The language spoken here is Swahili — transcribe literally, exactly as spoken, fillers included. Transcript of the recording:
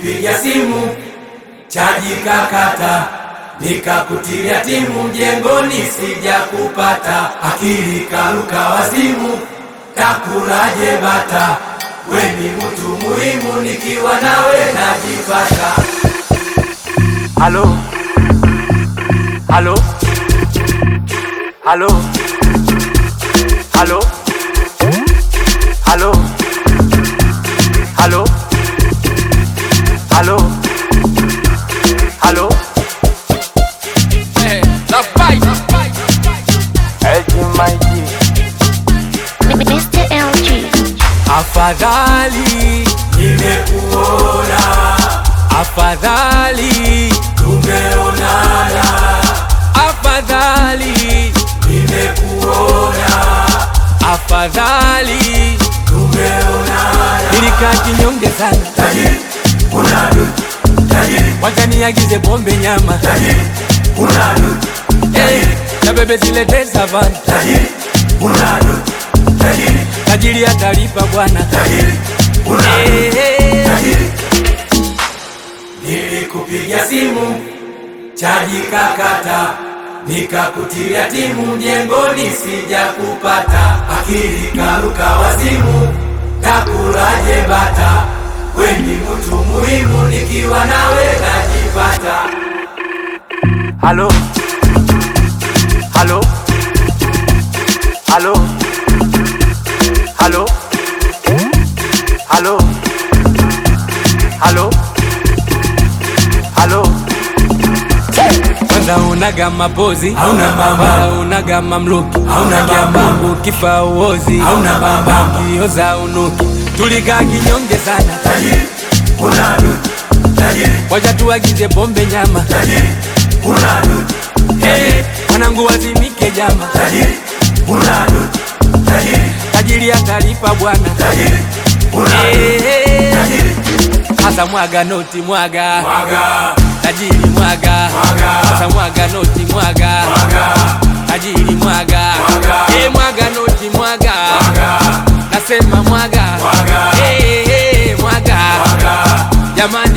Nilikupigia simu chaji kakata, nikakutilia timu mjengoni sija kupata. Akili karuka wazimu, takulaje bata. We ni mtu muhimu, nikiwa nawe najipata. Halo Halo Halo Halo Halo Halo Halo Halo Hey, the fight. L G my G Mister L G. Afadhali nimekuona, afadhali tumeonana, afadhali nimekuona, afadhali tumeonana. Nilikaa kinyonge sana, tajiri unadu, tajiri wakaniagize pombe nyama, tajiri unadu, tajiri na bebe zilete savana, tajiri unadu, tajiri tajiri atalipa bwana, tajiri unadu, tajiri. Nilikupigia simu chaji kakata, nikakutilia timu mjengoni sija kupata. Akili karuka wazimu, takulaje bata. We ni mtu muhimu, nikiwa nawe najipata. Halo Halo Halo Halo Halo Halo Halo Kwanza unaga mapozi, hauna bamba. Unaga mamluki, hauna bamba. Ukifa uozi, hauna bamba. Ukioza unuki, tulikaa kinyonge sana, tajiri unadu, tajiri wacha tuagize pombe nyama, tajiri unadu, hey wanangu wazimike jama, tajiri unadu, tajiri tajiri atalipa bwana, tajiri unadu, hey, tajiri hasa mwaga noti mwaga, mwaga tajiri mwaga, hasa mwaga noti mwaga, mwaga tajiri mwaga, eh mwaga noti mwaga, nasema mwaga, eh eh mwaga, jamani.